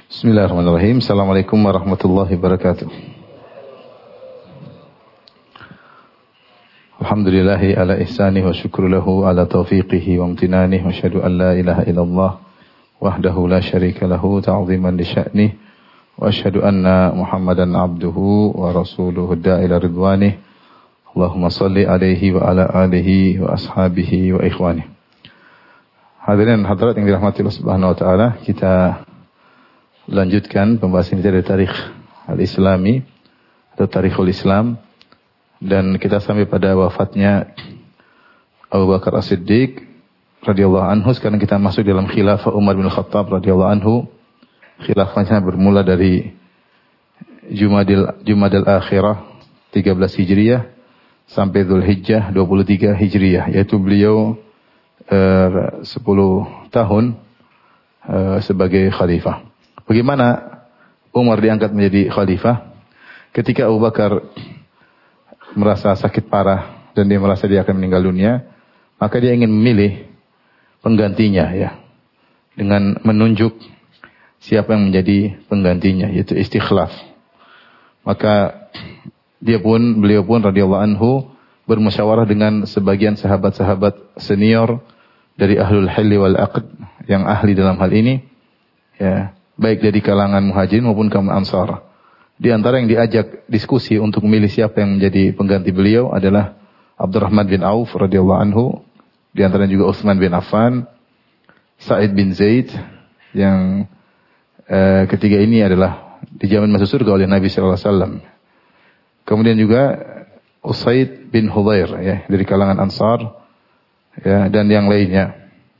Bismillahirrahmanirrahim. Assalamualaikum warahmatullahi wabarakatuh. Alhamdulillahi ala ihsanih wa syukru lahu ala taufiqihi wa amtinanih wa asyhadu an la ilaha illallah wahdahu la syarika lahu ta'ziman li sya'nih wa asyhadu anna Muhammadan abduhu wa rasuluhu da'ila ridwanih. Allahumma salli alaihi wa ala alihi wa ashabihi wa ikhwanih. Hadirin hadirat yang dirahmati Allah Subhanahu wa taala, kita lanjutkan pembahasan kita dari tarikh al-Islami atau tarikhul Islam, dan kita sampai pada wafatnya Abu Bakar As-Siddiq radhiyallahu anhu. Sekarang kita masuk dalam khilafah Umar bin Khattab radhiyallahu anhu. Khilafahnya bermula dari Jumadil Akhirah 13 Hijriah sampai Dzulhijjah 23 Hijriah, yaitu beliau 10 tahun sebagai khalifah. Bagaimana Umar diangkat menjadi khalifah? Ketika Abu Bakar merasa sakit parah dan dia merasa dia akan meninggal dunia, maka dia ingin memilih penggantinya, ya, dengan menunjuk siapa yang menjadi penggantinya, yaitu istikhlaf. Maka beliau pun radhiyallahu anhu bermusyawarah dengan sebagian sahabat-sahabat senior dari ahlul hilli wal aqd yang ahli dalam hal ini, ya, baik dari kalangan muhajirin maupun kaum ansar. Di antara yang diajak diskusi untuk memilih siapa yang menjadi pengganti beliau adalah Abdurrahman bin Auf radhiyallahu anhu, di antaranya juga Utsman bin Affan, Sa'id bin Zaid, yang ketiga ini adalah dijamin masuk surga oleh Nabi sallallahu alaihi wasallam. Kemudian juga Usaid bin Hudhair, ya, dari kalangan Ansar, ya, dan yang lainnya.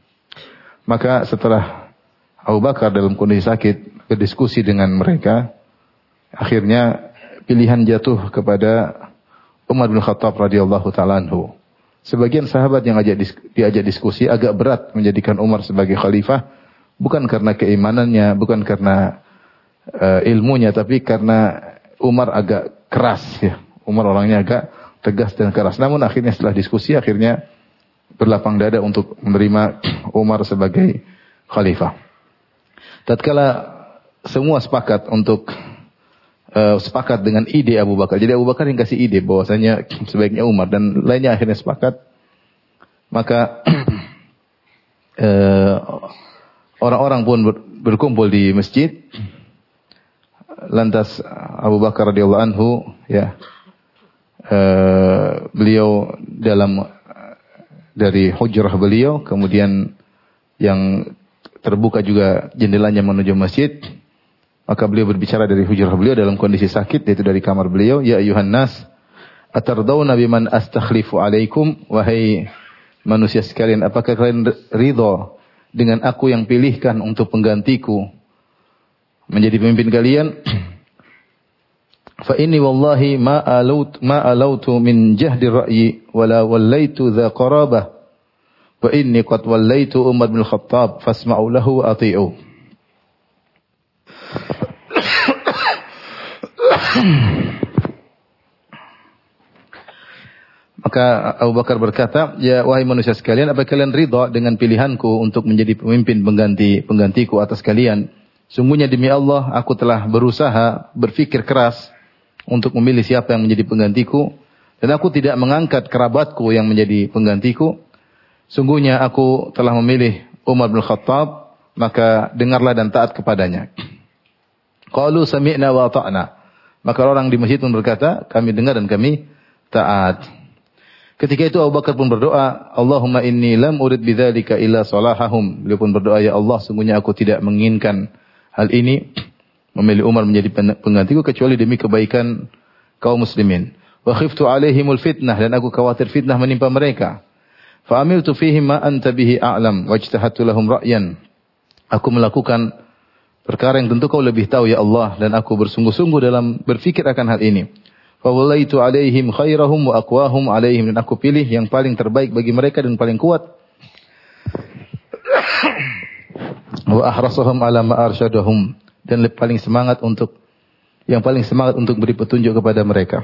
Maka setelah Abu Bakar dalam kondisi sakit berdiskusi dengan mereka, akhirnya pilihan jatuh kepada Umar bin Khattab radhiyallahu taala anhu. Sebagian sahabat yang diajak diskusi agak berat menjadikan Umar sebagai khalifah, bukan karena keimanannya, bukan karena ilmunya, tapi karena Umar agak keras, ya. Umar orangnya agak tegas dan keras. Namun akhirnya setelah diskusi, akhirnya berlapang dada untuk menerima Umar sebagai khalifah. Tatkala semua sepakat untuk sepakat dengan ide Abu Bakar. Jadi Abu Bakar yang kasih ide bahwasanya sebaiknya Umar, dan lainnya akhirnya sepakat. Maka orang-orang pun berkumpul di masjid. Lantas Abu Bakar radhiyallahu anhu, ya, beliau dari hujrah beliau, kemudian yang terbuka juga jendelanya menuju masjid, maka beliau berbicara dari hujrah beliau dalam kondisi sakit, yaitu dari kamar beliau. Ya ayuhan nas, atardawna biman astakhlifu alaikum, wahai manusia sekalian, apakah kalian ridha dengan aku yang pilihkan untuk penggantiku menjadi pemimpin kalian? Fa inni wallahi ma alautu min jahdi ra'yi wala wallaitu dha qarabah. Wa inni qad wallaitu Umar bin Khattab fasma'u lahu wa ati'u. Maka Abu Bakar berkata, ya wahai manusia sekalian, apa kalian ridha dengan pilihanku untuk menjadi pemimpin penggantiku atas kalian? Sungguhnya demi Allah, aku telah berusaha berfikir keras untuk memilih siapa yang menjadi penggantiku, dan aku tidak mengangkat kerabatku yang menjadi penggantiku. Sungguhnya aku telah memilih Umar bin Khattab, maka dengarlah dan taat kepadanya. Qalu sami'na wa ata'na. Maka orang di masjid pun berkata, kami dengar dan kami taat. Ketika itu Abu Bakar pun berdoa, Allahumma inni lam urid bidzalika illa salahahum. Beliau pun berdoa, ya Allah, sungguhnya aku tidak menginginkan hal ini, memilih Umar menjadi penggantiku, kecuali demi kebaikan kaum muslimin. Wa khiftu alaihimul fitnah, dan aku khawatir fitnah menimpa mereka. Fa amiltu fihim ma anta bihi a'lam wajtahadtu lahum ra'yan. Aku melakukan perkara yang tentu kau lebih tahu, ya Allah, dan aku bersungguh-sungguh dalam berfikir akan hal ini. Fa wallaitu alaihim khairahum wa aqwahum alaihim, dan aku pilih yang paling terbaik bagi mereka dan paling kuat. Wa ahrasahum ala ma arsyadahum, dan yang paling semangat untuk beri petunjuk kepada mereka.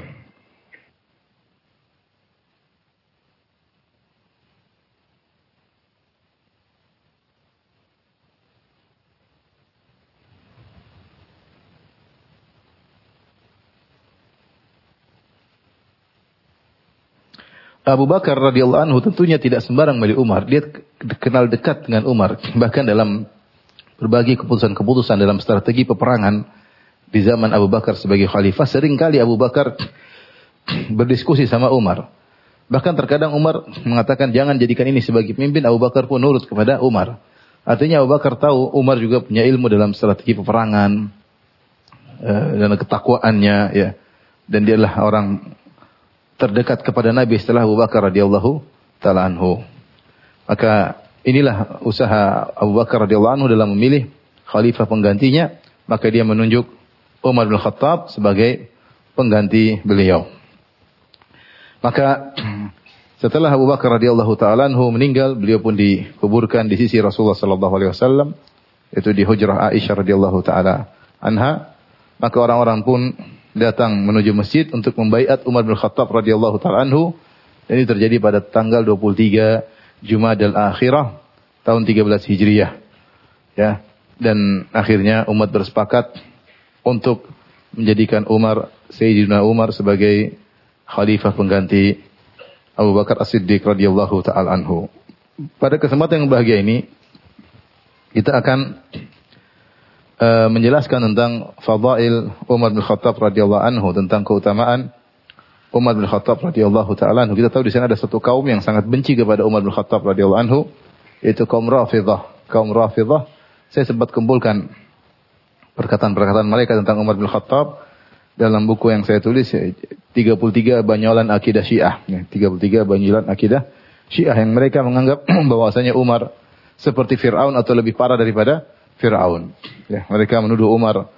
Abu Bakar radhiyallahu anhu tentunya tidak sembarang milih Umar. Dia kenal dekat dengan Umar. Bahkan dalam berbagai keputusan-keputusan dalam strategi peperangan di zaman Abu Bakar sebagai khalifah, seringkali Abu Bakar berdiskusi sama Umar. Bahkan terkadang Umar mengatakan jangan jadikan ini sebagai pemimpin, Abu Bakar pun nurut kepada Umar. Artinya Abu Bakar tahu Umar juga punya ilmu dalam strategi peperangan dan ketakwaannya, ya. Dan dia adalah orang terdekat kepada Nabi setelah Abu Bakar radhiyallahu taala anhu. Maka inilah usaha Abu Bakar radhiyallahu anhu dalam memilih khalifah penggantinya, maka dia menunjuk Umar bin Khattab sebagai pengganti beliau. Maka setelah Abu Bakar radhiyallahu taala anhu meninggal, beliau pun dikuburkan di sisi Rasulullah sallallahu alaihi wasallam, yaitu di hujrah Aisyah radhiyallahu taala anha. Maka orang-orang pun datang menuju masjid untuk membaiat Umar bin Khattab radhiyallahu taala anhu. Dan ini terjadi pada tanggal 23 Jumadal Akhirah tahun 13 Hijriah. Ya. Dan akhirnya umat bersepakat untuk menjadikan Sayyidina Umar sebagai khalifah pengganti Abu Bakar As-Siddiq radhiyallahu taala anhu. Pada kesempatan yang bahagia ini kita akan menjelaskan tentang fadail Umar bin Khattab radhiyallahu anhu, tentang keutamaan Umar bin Khattab radhiyallahu taala anhu. Kita tahu di sana ada satu kaum yang sangat benci kepada Umar bin Khattab radhiyallahu anhu, yaitu kaum Rafidhah. Kaum Rafidhah, saya sempat kumpulkan perkataan-perkataan mereka tentang Umar bin Khattab dalam buku yang saya tulis, 33 Banyolan Akidah Syiah. 33 Banyolan Akidah Syiah yang mereka menganggap bahwasanya Umar seperti Fir'aun atau lebih parah daripada Fir'aun. Ya, mereka menuduh Umar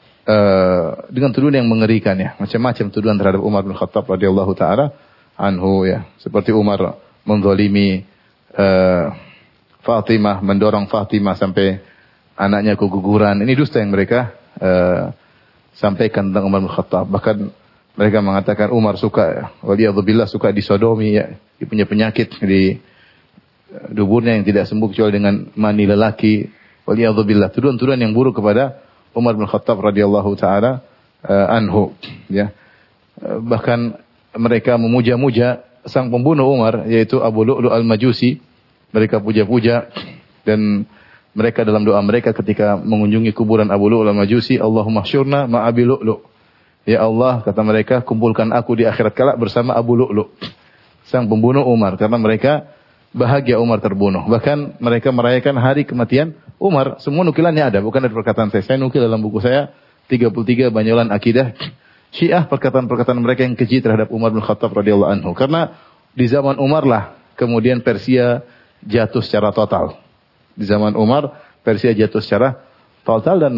dengan tuduhan yang mengerikan, ya, macam-macam tuduhan terhadap Umar bin Khattab radhiyallahu taala anhu, ya, seperti Umar menzalimi Fatimah, mendorong Fatimah sampai anaknya keguguran. Ini dusta yang mereka sampaikan tentang Umar bin Khattab. Bahkan mereka mengatakan Umar suka, waliyadzubillah, suka disodomi, ya, dia punya penyakit di duburnya yang tidak sembuh kecuali dengan mani lelaki. Waliyadzubillah, tuduhan-tuduhan yang buruk kepada Umar bin Khattab radhiyallahu taala anhu, ya. Bahkan mereka memuja-muja sang pembunuh Umar, yaitu Abu Lu'lu' al-Majusi. Mereka puja-puja, dan mereka dalam doa mereka ketika mengunjungi kuburan Abu Lu'lu' al-Majusi, Allahumma syurna ma'abi Lu'lu'. Ya Allah, kata mereka, kumpulkan aku di akhirat kelak bersama Abu Lu'lu', sang pembunuh Umar, karena mereka bahagia Umar terbunuh. Bahkan mereka merayakan hari kematian Umar. Semua nukilannya ada, bukan dari perkataan saya. Saya nukil dalam buku saya 33 Banyolan Akidah Syiah, perkataan-perkataan mereka yang keji terhadap Umar bin Khattab radhiyallahu anhu. Karena di zaman Umar lah kemudian Persia jatuh secara total. Di zaman Umar Persia jatuh secara total, dan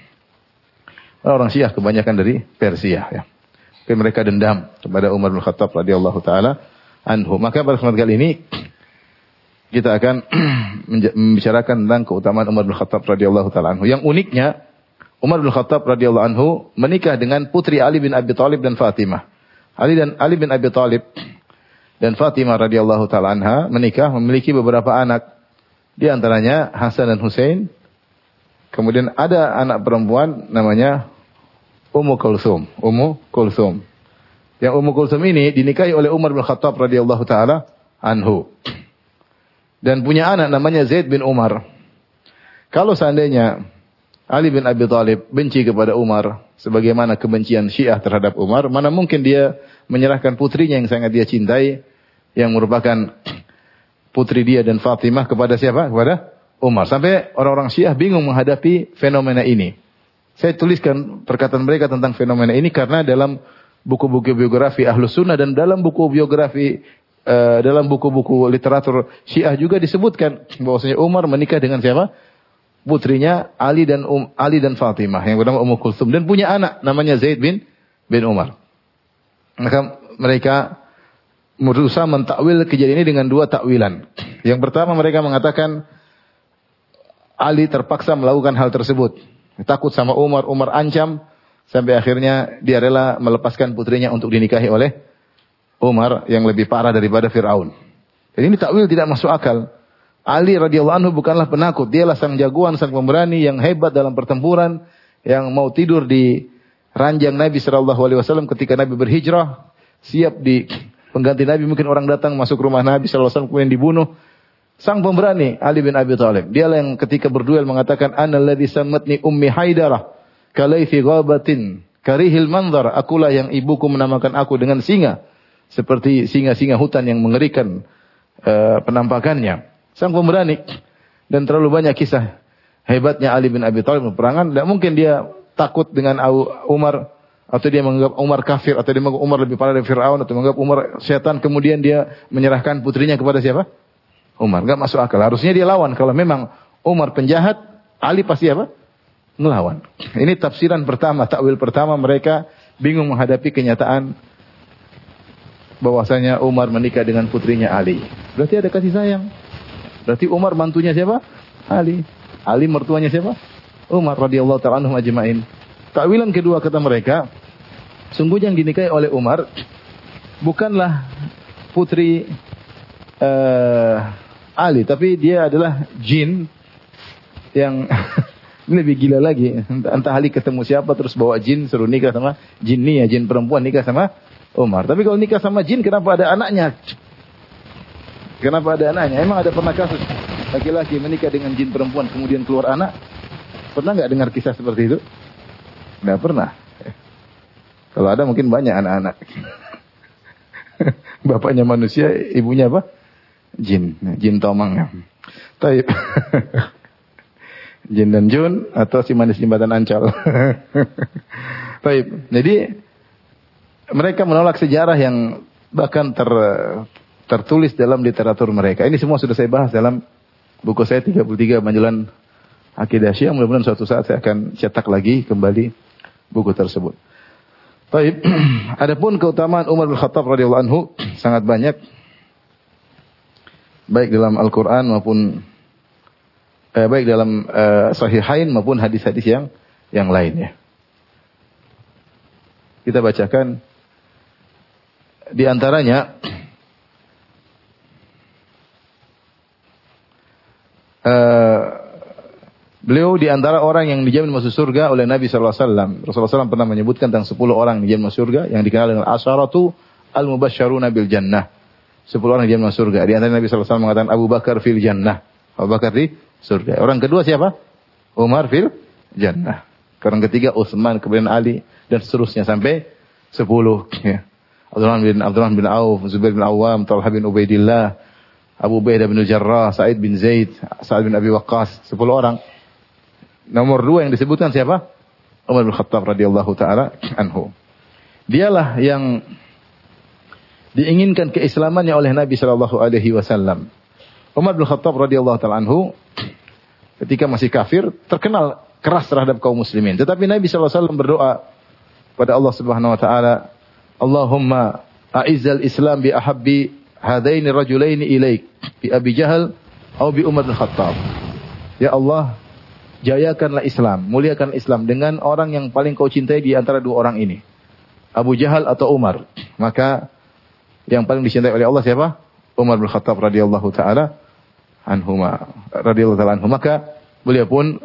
orang Syiah kebanyakan dari Persia, ya. Tapi mereka dendam kepada Umar bin Khattab radhiyallahu taala anhu. Maka pada kesempatan kali ini kita akan membicarakan tentang keutamaan Umar bin Khattab radhiyallahu taala anhu. Yang uniknya, Umar bin Khattab radhiyallahu anhu menikah dengan putri Ali bin Abi Thalib dan Fatimah. Ali bin Abi Thalib dan Fatimah radhiyallahu taala anha menikah, memiliki beberapa anak. Di antaranya Hasan dan Husain. Kemudian ada anak perempuan namanya Ummu Kulsum. Yang Ummu Kulsum ini dinikahi oleh Umar bin Khattab radhiyallahu taala anhu. Dan punya anak namanya Zaid bin Umar. Kalau seandainya Ali bin Abi Thalib benci kepada Umar sebagaimana kebencian Syiah terhadap Umar, mana mungkin dia menyerahkan putrinya yang sangat dia cintai, yang merupakan putri dia dan Fatimah, kepada siapa? Kepada Umar. Sampai orang-orang Syiah bingung menghadapi fenomena ini. Saya tuliskan perkataan mereka tentang fenomena ini karena dalam buku-buku biografi Ahlus Sunnah dan dalam buku biografi dalam buku-buku literatur Syiah juga disebutkan bahwasanya Umar menikah dengan siapa? Putrinya Ali dan Fatimah yang bernama Ummu Kulsum, dan punya anak namanya Zaid bin Umar. Maka mereka berusaha mentakwil kejadian ini dengan dua takwilan. Yang pertama, mereka mengatakan Ali terpaksa melakukan hal tersebut. Takut sama Umar ancam sampai akhirnya dia rela melepaskan putrinya untuk dinikahi oleh Umar yang lebih parah daripada Fir'aun. Jadi ini takwil tidak masuk akal. Ali radhiyallahu anhu bukanlah penakut, dialah sang jagoan, sang pemberani yang hebat dalam pertempuran, yang mau tidur di ranjang Nabi sallallahu alaihi wasallam ketika Nabi berhijrah, siap pengganti Nabi, mungkin orang datang masuk rumah Nabi sallallahu alaihi wasallam kemudian dibunuh. Sang pemberani Ali bin Abi Thalib, dialah yang ketika berduel mengatakan ana alladzi sammatni ummi haidarah kalaifi ghabatin karihil manzar, akulah yang ibuku menamakan aku dengan singa seperti singa-singa hutan yang mengerikan penampakannya. Sang pemberani, dan terlalu banyak kisah hebatnya Ali bin Abi Thalib peperangan. Tidak mungkin dia takut dengan Umar, atau dia menganggap Umar kafir, atau dia menganggap Umar lebih parah dari Fir'aun, atau menganggap Umar setan, kemudian dia menyerahkan putrinya kepada siapa? Umar. Enggak masuk akal. Harusnya dia lawan. Kalau memang Umar penjahat, Ali pasti apa? Ngelawan. Ini tafsiran pertama, takwil pertama mereka bingung menghadapi kenyataan bahwasanya Umar menikah dengan putrinya Ali. Berarti ada kasih sayang. Berarti Umar mantunya siapa? Ali. Ali mertuanya siapa? Umar radhiyallahu ta'ala anhum ajma'in. Takwilan kedua kata mereka, sungguhnya yang dinikahi oleh Umar bukanlah putri Ali, tapi dia adalah jin yang ini lebih gila lagi. Entah Ali ketemu siapa terus bawa jin suruh nikah sama jinnya, jin perempuan nikah sama Umar. Tapi kalau nikah sama jin, kenapa ada anaknya? Kenapa ada anaknya? Emang ada pernah kasus laki-laki menikah dengan jin perempuan kemudian keluar anak? Pernah nggak dengar kisah seperti itu? Nggak pernah. Kalau ada mungkin banyak anak-anak. Bapaknya manusia, ibunya apa? Jin. Jin tomang. Taib. Jin dan Jun atau si manis jembatan Ancol. Taib. Jadi mereka menolak sejarah yang bahkan tertulis dalam literatur mereka. Ini semua sudah saya bahas dalam buku saya 33 Majalah Akidah Syiah. Mudah-mudahan suatu saat saya akan cetak lagi kembali buku tersebut. Baik. Adapun keutamaan Umar bin Khattab radhiyallahu anhu sangat banyak, baik dalam Al-Qur'an maupun baik dalam Sahihain maupun hadis-hadis yang lainnya. Kita bacakan di antaranya beliau di antara orang yang dijamin masuk surga oleh Nabi sallallahu alaihi wasallam. Rasulullah SAW pernah menyebutkan tentang 10 orang yang dijamin masuk surga yang dikenal dengan asyaratu al-mubasysyaruna bil jannah. 10 orang yang dijamin masuk surga. Di antara Nabi sallallahu alaihi wasallam mengatakan Abu Bakar fil jannah. Abu Bakar di surga. Orang kedua siapa? Umar fil jannah. Orang ketiga Utsman, kemudian Ali dan seterusnya sampai 10 ya. Abdurrahman bin Auf, Zubair bin Awam, Talha bin Ubaidillah, Abu Ubaidah bin Jarrah, Sa'id bin Zaid, Sa'ad bin Abi Waqqas, 10 orang. Nomor 2 yang disebutkan siapa? Umar bin Khattab radhiyallahu taala anhu. Dialah yang diinginkan keislamannya oleh Nabi sallallahu alaihi wasallam. Umar bin Khattab radhiyallahu taala anhu ketika masih kafir terkenal keras terhadap kaum muslimin. Tetapi Nabi sallallahu alaihi wasallam berdoa pada Allah Subhanahu wa taala, Allahumma a'izzal Islam bi ahabbi hadaini rajulaini ilaik, bi Abi Jahal atau bi Umar bin Khattab. Ya Allah, jayakanlah Islam, muliakan Islam dengan orang yang paling kau cintai di antara dua orang ini, Abu Jahal atau Umar. Maka yang paling dicintai oleh Allah siapa? Umar bin Khattab radhiyallahu taala anhu. Maka beliau pun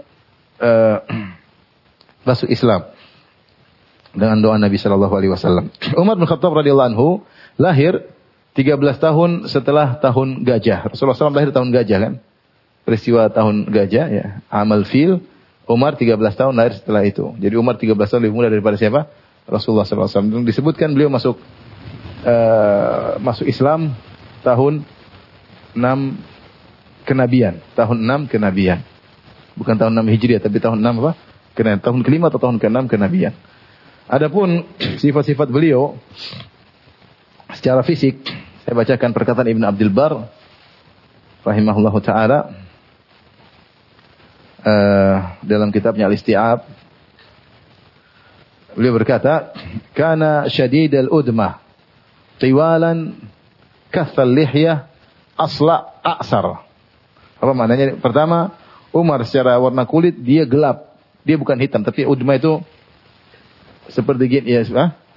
masuk Islam dengan doa Nabi sallallahu alaihi wasallam. Umar bin Khattab radhiyallahu anhu lahir 13 tahun setelah tahun gajah. Rasulullah SAW lahir tahun gajah kan? Peristiwa tahun gajah ya, amal fil. Umar 13 tahun lahir setelah itu. Jadi Umar 13 tahun lebih muda daripada siapa? Rasulullah SAW. Disebutkan beliau masuk Islam tahun 6 kenabian. Tahun 6 kenabian. Bukan tahun 6 Hijriah, tapi tahun 6 apa? Tahun kelima atau tahun ke-6 kenabian. Adapun sifat-sifat beliau secara fisik, saya bacakan perkataan Ibn Abdul Bar rahimahullahu taala dalam kitabnya Al-Isti'ab. Beliau berkata, "Kana syadidal udmah, tiwalan kathal lihyah, asla a'sar." Apa maknanya? Pertama, Umar secara warna kulit dia gelap. Dia bukan hitam, tapi udmah itu seperti gini ya,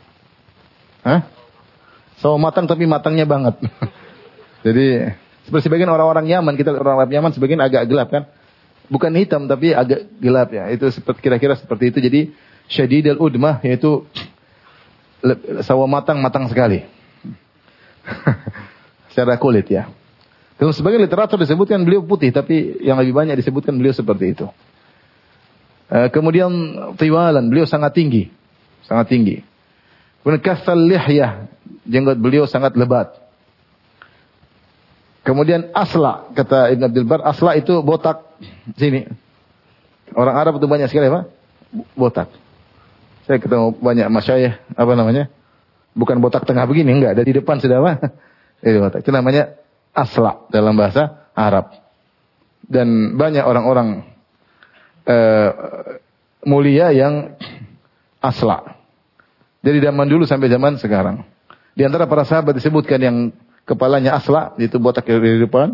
sawo matang tapi matangnya banget. Jadi seperti sebagian orang-orang Yaman, kita orang Arab Yaman sebagian agak gelap kan? Bukan hitam tapi agak gelap ya. Itu seperti kira-kira seperti itu. Jadi syadidul udmah yaitu sawo matang sekali. Secara kulit ya. Dalam sebagian literatur disebutkan beliau putih, tapi yang lebih banyak disebutkan beliau seperti itu. Kemudian tiwalan, beliau sangat tinggi. Sangat tinggi. Kemudian kasal lihyah, jenggot beliau sangat lebat. Kemudian asla, kata Ibn Abdul Bar, asla itu botak sini. Orang Arab itu banyak sekali apa? Botak. Saya ketemu banyak masyayikh, apa namanya? Bukan botak tengah begini, enggak. Dari depan sudah apa? Itu botak. Itu namanya asla dalam bahasa Arab. Dan banyak orang-orang mulia yang asla. Dari zaman dulu sampai zaman sekarang. Di antara para sahabat disebutkan yang kepalanya asla, itu botak dari depan.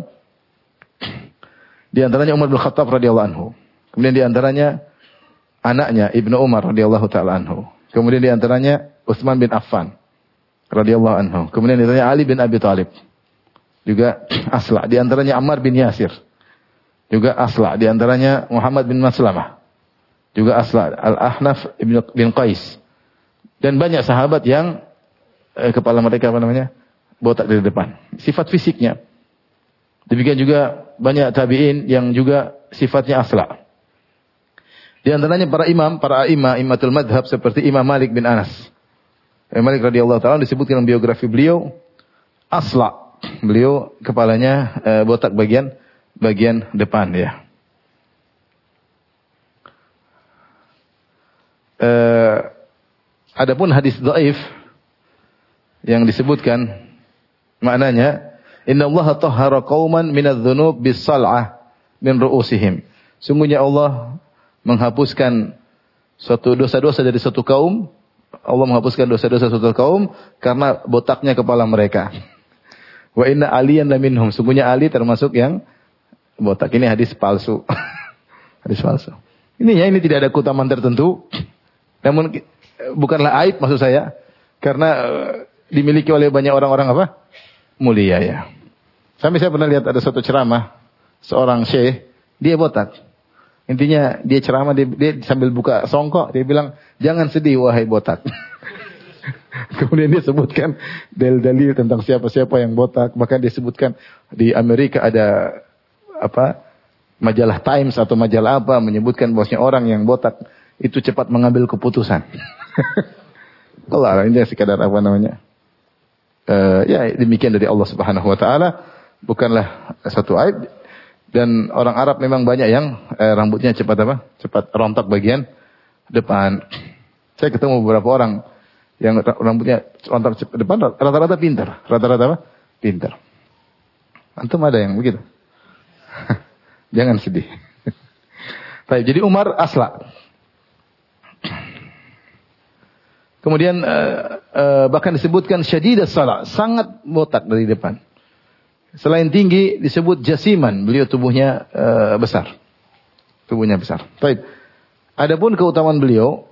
Di antaranya Umar bin Khattab radhiyallahu anhu. Kemudian di antaranya anaknya Ibnu Umar radhiyallahu taala anhu. Kemudian di antaranya Utsman bin Affan radhiyallahu anhu. Kemudian di antaranya Ali bin Abi Thalib. Juga asla. Di antaranya Ammar bin Yasir. Juga asla. Di antaranya Muhammad bin Maslamah. Juga asla. Al-Ahnaf bin Qais. Dan banyak sahabat yang kepala mereka apa namanya? Botak dari depan. Sifat fisiknya. Demikian juga banyak tabi'in yang juga sifatnya asla. Di antaranya para imam, para imatul madhab seperti Imam Malik bin Anas. Imam Malik radhiyallahu ta'ala disebutkan dalam biografi beliau asla. Beliau kepalanya botak bagian depan ya. Adapun hadis dhaif yang disebutkan maknanya innallaha tahhara qauman minadz-dzunub bis-sal'ah min ru'usihim. Sungguhnya Allah menghapuskan suatu dosa-dosa dari suatu kaum. Allah menghapuskan dosa-dosa suatu kaum karena botaknya kepala mereka. Wa inna aliyan laminhum. Sungguhnya Ali termasuk yang botak. Ini hadis palsu. Hadis palsu. Ini tidak ada keutamaan tertentu. Namun bukanlah aib maksud saya. Karena dimiliki oleh banyak orang-orang apa? Mulia ya. Sampai saya pernah lihat ada suatu ceramah. Seorang syekh. Dia botak. Intinya dia ceramah. Dia sambil buka songkok. Dia bilang, jangan sedih wahai botak. Kemudian dia sebutkan dalil-dalil tentang siapa-siapa yang botak. Bahkan dia sebutkan di Amerika ada majalah Times atau majalah apa menyebutkan bahwasanya orang yang botak itu cepat mengambil keputusan. Allah, ini sekadar apa namanya? Ya demikian dari Allah Subhanahu Wa Taala, bukanlah satu aib. Dan orang Arab memang banyak yang rambutnya cepat rontok bagian depan. Saya ketemu beberapa orang yang rambutnya rontok depan, rata-rata pintar. Rata-rata apa? Pintar. Antum ada yang begitu? Jangan sedih. Baik, jadi Umar asla. Kemudian bahkan disebutkan syadidas sala, sangat botak dari depan. Selain tinggi disebut jasiman, beliau tubuhnya besar. Tubuhnya besar. Baik. Adapun keutamaan beliau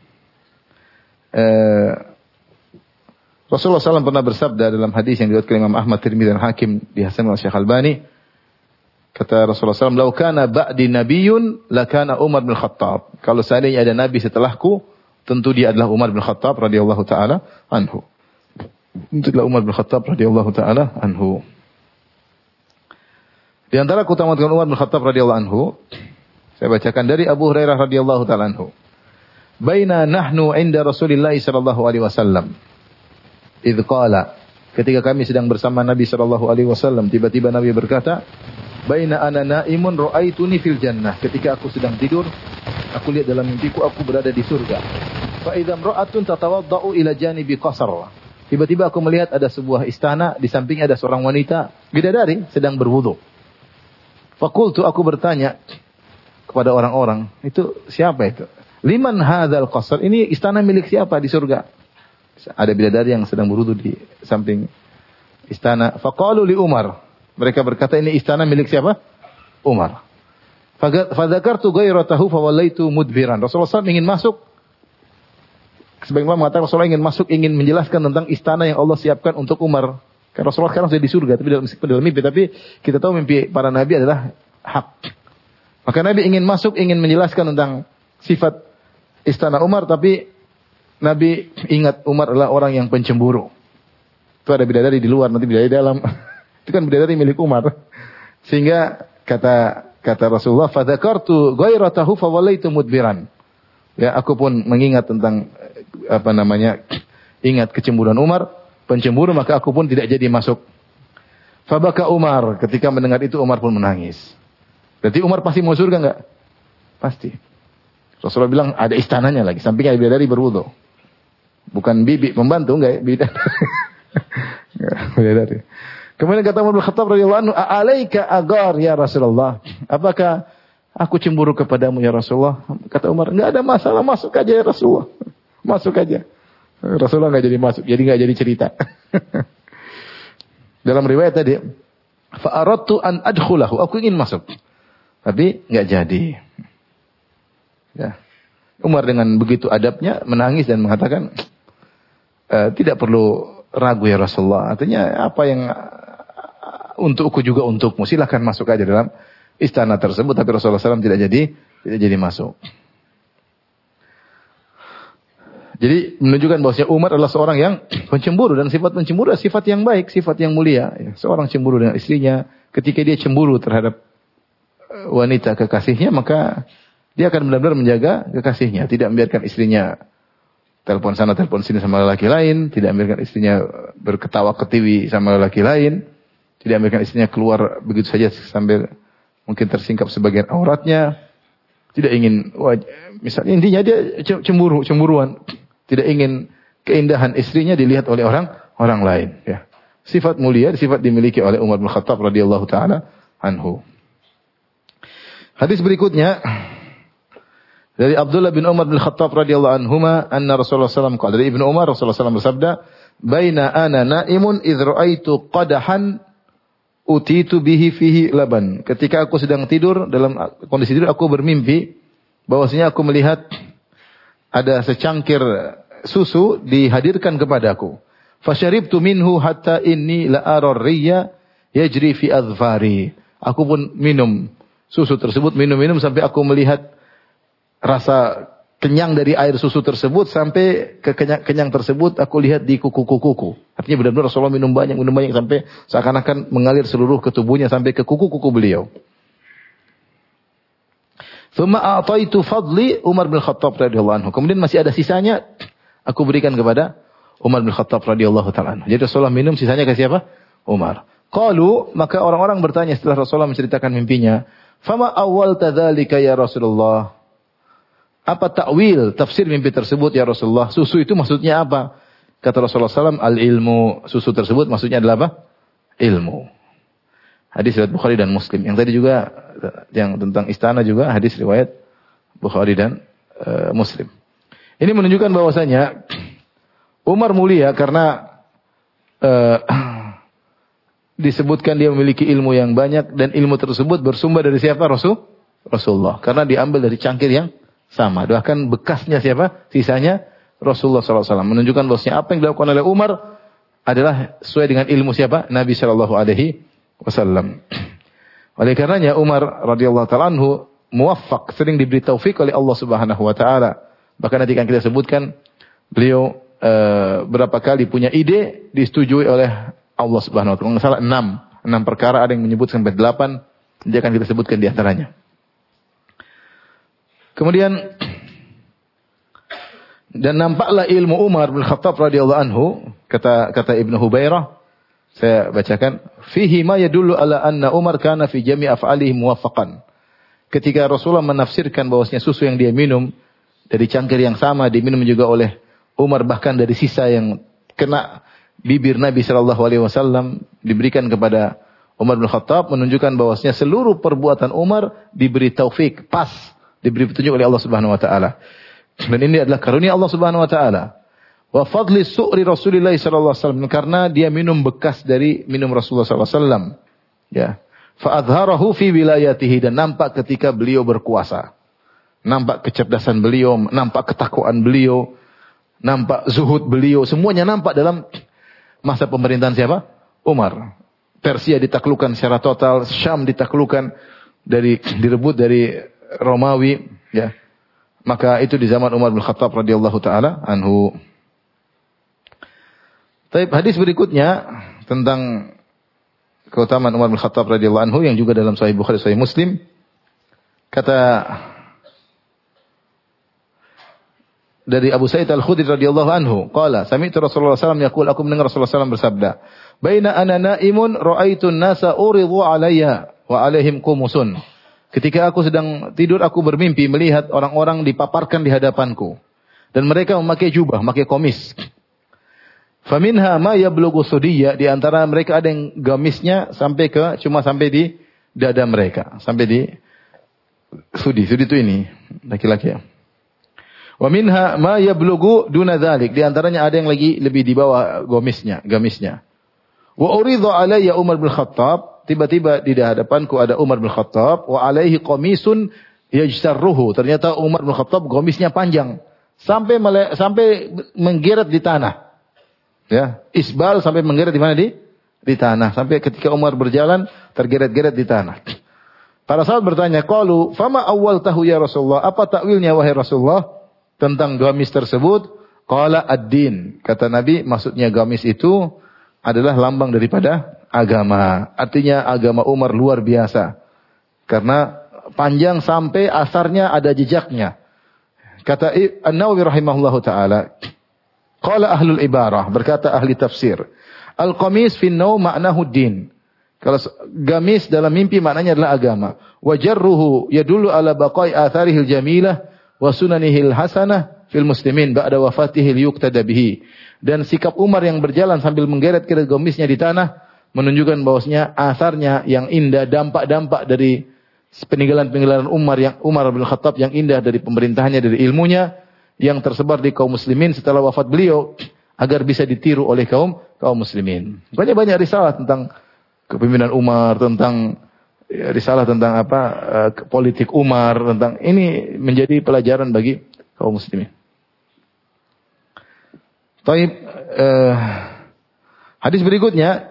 Rasulullah SAW pernah bersabda dalam hadis yang diriwayatkan Imam Ahmad, Tirmidzi dan Hakim dihasankan oleh Syekh Albani. Kata Rasulullah SAW, "Lau kana ba'di nabiyyun lakana Umar bin Khattab." Kalau seandainya ada nabi setelahku, tentu dia adalah Umar bin Khattab radhiyallahu taala anhu. Tentu adalah Umar bin Khattab radhiyallahu taala anhu. Di antara keutamaan Umar bin Khattab radhiyallahu anhu, saya bacakan dari Abu Hurairah radhiyallahu taala anhu. Baina nahnu 'inda Rasulillah sallallahu alaihi wasallam. Idz qala, ketika kami sedang bersama Nabi sallallahu alaihi wasallam, tiba-tiba Nabi berkata, "Baina ana naimun ra'aituni fil jannah." Ketika aku sedang tidur, aku lihat dalam mimpiku aku berada di surga. Fa idza imra'atun tatawaddau ila janibi qasr. Tiba-tiba aku melihat ada sebuah istana, di sampingnya ada seorang wanita bidadari sedang berwudu. Faqultu, aku bertanya kepada orang-orang, itu siapa itu? Liman hadzal qasr? Ini istana milik siapa di surga? Ada bidadari yang sedang berwudu di samping istana. Faqalu li Umar. Mereka berkata, ini istana milik siapa? Umar. Fadzakartu ghairatahu fawallaitu mudbiran. Rasulullah SAW ingin masuk. Sebagian mengatakan Rasulullah ingin masuk, ingin menjelaskan tentang istana yang Allah siapkan untuk Umar. Karena Rasulullah sekarang sudah di surga, tapi dalam mimpi. Tapi kita tahu mimpi para nabi adalah hak. Maka Nabi ingin masuk, ingin menjelaskan tentang sifat istana Umar, tapi Nabi ingat Umar adalah orang yang pencemburu. Itu ada bidadari di luar, nanti bidadari di dalam. Itu kan bidadari milik Umar. Sehingga kata Rasulullah, "Fadzakartu ghairatahu fawallaitu mudbiran." Ya, aku pun mengingat tentang ingat kecemburuan Umar, pencemburu, maka aku pun tidak jadi masuk. Fabaka Umar, ketika mendengar itu Umar pun menangis. Berarti Umar pasti mau surga enggak? Pasti. Rasulullah bilang ada istananya lagi, sampingnya ada bidadari berwudu. Bukan bibi pembantu, enggak, bidadari. Kemudian kata Umar bin Khattab radhiyallahu anhu, "Alaika agar ya Rasulullah?" Apakah aku cemburu kepadamu ya Rasulullah? Kata Umar, "Enggak ada masalah, masuk aja ya Rasulullah." Masuk aja. Rasulullah enggak jadi masuk, jadi enggak jadi cerita. Dalam riwayat tadi, fa aradtu an adkhulahu, aku ingin masuk. Tapi enggak jadi. Ya. Umar dengan begitu adabnya menangis dan mengatakan, tidak perlu ragu ya Rasulullah. Artinya apa yang untukku juga untukmu. Silakan masuk aja dalam istana tersebut. Tapi Rasulullah SAW tidak jadi masuk. Jadi menunjukkan bahwasanya Umar adalah seorang yang pencemburu, dan sifat pencemburu adalah sifat yang baik, sifat yang mulia. Seorang cemburu dengan istrinya, ketika dia cemburu terhadap wanita kekasihnya, maka dia akan benar-benar menjaga kekasihnya, tidak membiarkan istrinya telepon sana telepon sini sama lelaki lain, tidak membiarkan istrinya berketawa ketiwi sama lelaki lain, tidak membiarkan istrinya keluar begitu saja sambil mungkin tersingkap sebagian auratnya, tidak ingin misalnya intinya dia cemburuan, tidak ingin keindahan istrinya dilihat oleh orang lain, ya. Sifat mulia, sifat dimiliki oleh Umar bin Khattab radhiyallahu taala anhu. Hadis berikutnya dari Abdullah bin Umar bin Khattab radhiyallahu anhuma, anna Rasulullah sallallahu alaihi wasallam, dari Ibnu Umar, Rasulullah sallallahu bersabda, "Baina ana naimun idh ra'aitu qadahan utitu bihi fihi laban." Ketika aku sedang tidur, dalam kondisi tidur aku bermimpi bahwasanya aku melihat ada secangkir susu dihadirkan kepadaku. Fasyaribtu minhu hatta inni la arar riya yajri fi adfari. Aku pun minum susu tersebut, minum sampai aku melihat rasa kenyang dari air susu tersebut, sampai kenyang tersebut aku lihat di kuku-kukuku. Artinya benar-benar Rasulullah minum banyak sampai seakan-akan mengalir seluruh ke tubuhnya sampai ke kuku-kuku beliau. Tsumma a'taitu fadli Umar bin Khattab radhiyallahu anhu. Kemudian masih ada sisanya, aku berikan kepada Umar bin Khattab radhiyallahu ta'ala anhu. Jadi Rasulullah minum, sisanya ke siapa? Umar. Qalu, maka orang-orang bertanya setelah Rasulullah menceritakan mimpinya, "Fama awwalta dzalika ya Rasulullah?" Apa takwil, tafsir mimpi tersebut ya Rasulullah? Susu itu maksudnya apa? Kata Rasulullah SAW, al-ilmu. Susu tersebut maksudnya adalah apa? Ilmu. Hadis riwayat Bukhari dan Muslim. Yang tadi juga, yang tentang istana juga, hadis riwayat Bukhari dan Muslim. Ini menunjukkan bahwasanya Umar mulia karena disebutkan dia memiliki ilmu yang banyak, dan ilmu tersebut bersumber dari siapa? Rasulullah. Karena diambil dari cangkir yang sama. Bahkan bekasnya siapa? Sisanya Rasulullah SAW. Menunjukkan bahwasanya apa yang dilakukan oleh Umar adalah sesuai dengan ilmu siapa? Nabi SAW. Oleh karenanya Umar radhiyallahu ta'ala anhu muwaffaq, sering diberi taufik oleh Allah Subhanahu wa taala. Bahkan nanti akan kita sebutkan beliau berapa kali punya ide disetujui oleh Allah Subhanahu wa taala. Enggak salah 6 perkara, ada yang menyebut sampai 8. Nanti akan kita sebutkan di antaranya. Kemudian, dan nampaklah ilmu Umar bin Khattab radhiyallahu anhu, kata Ibnu Hubairah, saya bacakan, fihi ma yadullu ala anna Umar kana fi jami' af'alihi muwaffaqan. Ketika Rasulullah menafsirkan bahwasanya susu yang dia minum dari cangkir yang sama diminum juga oleh Umar, bahkan dari sisa yang kena bibir Nabi sallallahu alaihi wasallam diberikan kepada Umar bin Khattab, menunjukkan bahwasanya seluruh perbuatan Umar diberi taufik, pas, diberi petunjuk oleh Allah Subhanahu wa taala. Dan ini adalah karunia Allah Subhanahu wa taala. Wa fadli su'ri Rasulillah sallallahu alaihi wasallam, karena dia minum bekas dari minum Rasulullah sallallahu alaihi wasallam. Ya. Fa adharahu fi wilayatihi, dan nampak ketika beliau berkuasa. Nampak kecerdasan beliau, nampak ketakwaan beliau, nampak zuhud beliau, semuanya nampak dalam masa pemerintahan siapa? Umar. Persia ditaklukkan secara total, Syam ditaklukkan direbut dari Romawi, ya. Maka itu di zaman Umar bin Khattab radhiyallahu taala anhu. Tapi hadis berikutnya tentang keutamaan Umar bin Khattab radhiyallahu anhu yang juga dalam Sahih Bukhari, Sahih Muslim. Kata dari Abu Sa'id Al-Khudri radhiyallahu anhu, qala sami'tu Rasulullah sallallahu alaihi wasallam yaqul, aku mendengar Rasulullah sallallahu alaihi wasallam bersabda, "Baina ana na'imun ra'aitu an-nasa uridu 'alayya wa 'alaihim qumusun." Ketika aku sedang tidur, aku bermimpi melihat orang-orang dipaparkan di hadapanku dan mereka memakai jubah, memakai komis. Faminha ma yablughu sudiyya, di antara mereka ada yang gamisnya sampai di dada mereka, sampai di sudi itu ini laki-laki ya. Wa minha ma yablughu duna dzalik, di antaranya ada yang lagi lebih di bawah gamisnya. Wa uridha alayya Umar bin Khattab, tiba-tiba di hadapanku ada Umar bin Khattab, wa alaihi qamisun yajtarruhu, ternyata Umar bin Khattab gamisnya panjang sampai menggeret di tanah. Ya, isbal sampai menggeret di mana, di tanah, sampai ketika Umar berjalan tergeret-geret di tanah. Para sahabat bertanya, qalu fama awwaltahu ya Rasulullah, apa takwilnya wahai Rasulullah tentang gamis tersebut? Qala ad-din, kata Nabi, maksudnya gamis itu adalah lambang daripada agama. Artinya agama Umar luar biasa karena panjang sampai asarnya ada jejaknya. Kata An-Nawawi rahimahullahu taala, qala ahlul ibarah, berkata ahli tafsir, al-qamis fi an-naum ma'nahu ad-din. Kalau gamis dalam mimpi maknanya adalah agama. Wa jarruhu yadullu ala baqai atharihil jamilah wa sunanihil hasanah fil muslimin ba'da wafatihil yuqtada bihi. Dan sikap Umar yang berjalan sambil menggeret-geret gamisnya di tanah menunjukkan bahwasanya asarnya yang indah, dampak-dampak dari peninggalan-peninggalan Umar bin Khattab yang indah dari pemerintahannya, dari ilmunya yang tersebar di kaum muslimin setelah wafat beliau agar bisa ditiru oleh kaum muslimin. Banyak-banyak risalah tentang kepemimpinan Umar, tentang risalah tentang politik Umar, tentang ini menjadi pelajaran bagi kaum muslimin. Taib, hadis berikutnya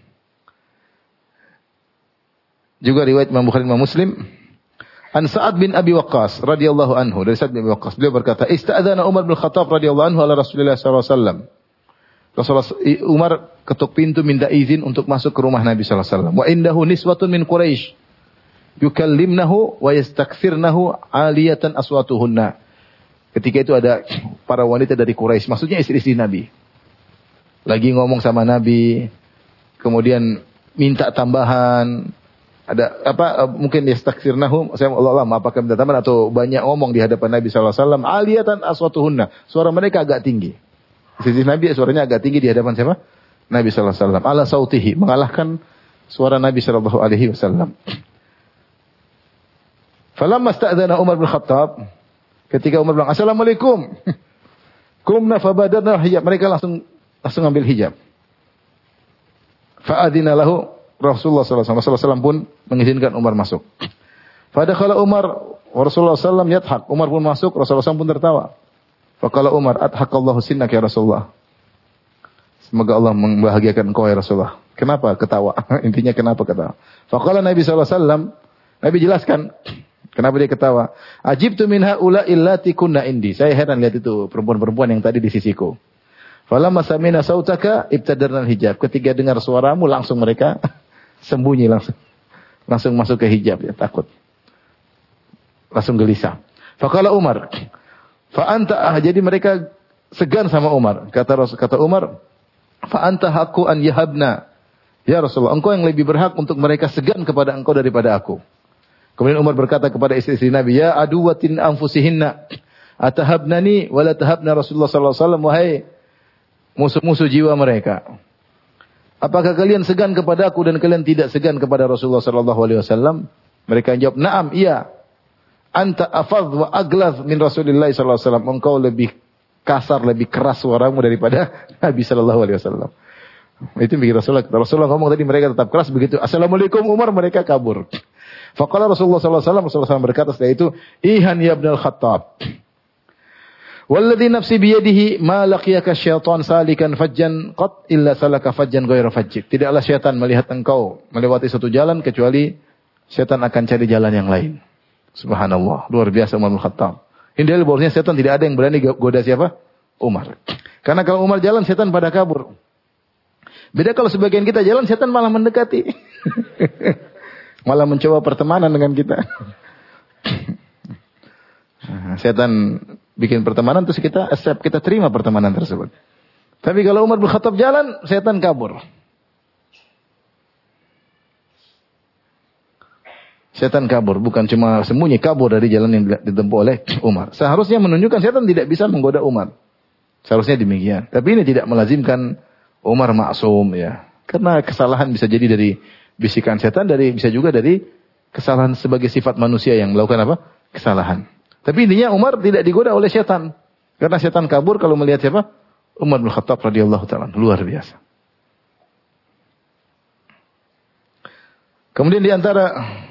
juga riwayat Imam Bukhari dan Imam Muslim. An Sa'ad bin Abi Waqqas radhiyallahu anhu, dari Sa'ad bin Abi Waqqas, beliau berkata, "Ista'adzana Umar bin Khattab radhiyallahu anhu ala Rasulillah sallallahu alaihi wasallam." Umar ketuk pintu minta izin untuk masuk ke rumah Nabi sallallahu alaihi wasallam. Wa indahu niswatun min Quraisy yukallimnahu wa yastakthirnahu aliyatan aswatuhunna. Ketika itu ada para wanita dari Quraisy, maksudnya istri-istri Nabi. Lagi ngomong sama Nabi, kemudian minta tambahan. Ada mungkin yastakthirnahu, saya Allah alam apakah minta tambahan atau banyak ngomong di hadapan Nabi sallallahu alaihi wasallam, aliyatan aswatuhunna. Suara mereka agak tinggi. Istri Nabi suaranya agak tinggi di hadapan siapa? Nabi sallallahu alaihi wasallam. Ala sautihi, mengalahkan suara Nabi sallallahu alaihi wasallam. Falamma sta'dzana Umar bin Khattab, ketika Umar bilang assalamualaikum, kumna fabadarna hijab, mereka langsung ambil hijab. Fa'adzina lahu Rasulullah sallallahu alaihi wasallam pun mengizinkan Umar masuk. Fadakhala Umar wa Rasulullah sallallahu alaihi wasallam yadhhak, Umar pun masuk, Rasulullah sallallahu pun tertawa. Faqala Umar, adhakallahu sinnak ya Rasulullah. Semoga Allah membahagiakan engkau ya Rasulullah. Kenapa ketawa? Intinya kenapa ketawa? Faqala Nabi sallallahu alaihi wasallam, Nabi jelaskan kenapa dia ketawa. Ajibtu min haula illati kunna indi. Saya heran lihat itu perempuan-perempuan yang tadi di sisiku. Falamma samina sautaka ibtadarna hijab. Ketika dengar suaramu langsung mereka sembunyi langsung masuk ke hijab, ya takut. Langsung gelisah. Faqala Umar, fa anta jadi mereka segan sama Umar. Kata Umar, fa anta haqqu an yahabna. Ya Rasulullah, engkau yang lebih berhak untuk mereka segan kepada engkau daripada aku. Kemudian Umar berkata kepada istri-istri Nabi, ya aduwatin anfusihinna, atahabnani wala tahabna Rasulullah sallallahu alaihi wasallam, wahai musuh-musuh jiwa mereka. Apakah kalian segan kepada aku dan kalian tidak segan kepada Rasulullah sallallahu alaihi wasallam? Mereka jawab, "Na'am, iya." Anta afadh wa aglaz min Rasulillah sallallahu alaihi wasallam. Engkau lebih kasar, lebih keras suaramu daripada Nabi sallallahu alaihi wasallam. Itu bikin Rasulullah ngomong tadi mereka tetap keras, begitu assalamualaikum Umar mereka kabur. Faqala Rasulullah sallallahu alaihi wasallam, Rasulullah SAW berkata setelah itu, "Ihan ya Ibnul Khattab. Walladhi nafsi biyadihi ma laqiyaka syaitan salikan fajjan qat illa salaka fajjan ghayra fajjik." Tidaklah syaitan melihat engkau melewati satu jalan kecuali syaitan akan cari jalan yang lain. Subhanallah, luar biasa Umar bin Khattab. Ini dalil bahwasanya syaitan tidak ada yang berani goda siapa? Umar. Karena kalau Umar jalan syaitan pada kabur. Beda kalau sebagian kita jalan, setan malah mendekati. Malah mencoba pertemanan dengan kita. Setan bikin pertemanan, terus kita accept, kita terima pertemanan tersebut. Tapi kalau Umar bin Khattab jalan, setan kabur. Setan kabur, bukan cuma sembunyi, kabur dari jalan yang ditempuh oleh Umar. Seharusnya menunjukkan setan tidak bisa menggoda Umar. Seharusnya demikian. Tapi ini tidak melazimkan Umar maksum ya. Karena kesalahan bisa jadi dari bisikan setan, bisa juga dari kesalahan sebagai sifat manusia yang melakukan apa? Kesalahan. Tapi intinya Umar tidak digoda oleh setan. Karena setan kabur kalau melihat siapa? Umar bin Khattab radhiyallahu ta'ala. Luar biasa. Kemudian di antara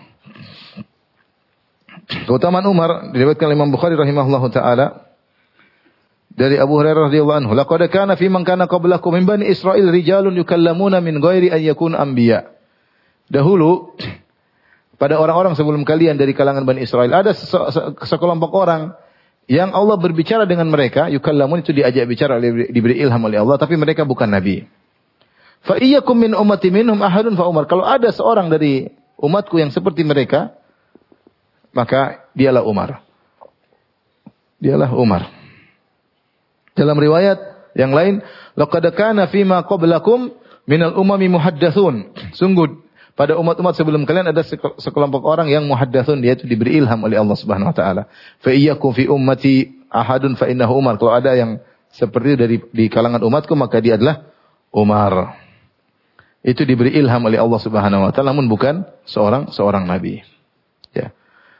keutamaan Umar diriwayatkan Imam Bukhari rahimahullahu taala dari Abu Hurairah radhiyallahu anhu, laqad kana fi man kana qablakum min bani Israil rijalun yukallamuna min ghairi an yakun anbiya. Dahulu pada orang-orang sebelum kalian dari kalangan Bani Israel ada sekelompok orang yang Allah berbicara dengan mereka, yukallamun itu diajak bicara, diberi ilham oleh Allah, tapi mereka bukan nabi. Fa iyyakum min ummati minhum ahadun fa Umar. Kalau ada seorang dari umatku yang seperti mereka, maka dialah Umar. Dialah Umar. Dalam riwayat yang lain, laqad kana fima qablakum minal umami muhaddatsun. Sungguh pada umat-umat sebelum kalian ada sekelompok orang yang muhaddatsun, yaitu diberi ilham oleh Allah Subhanahu wa taala. Fa iyyakum fi ummati ahadun fa innahu Umar. Kalau ada yang seperti itu di kalangan umatku, maka dia adalah Umar. Itu diberi ilham oleh Allah Subhanahu wa taala, namun bukan seorang nabi. Ya.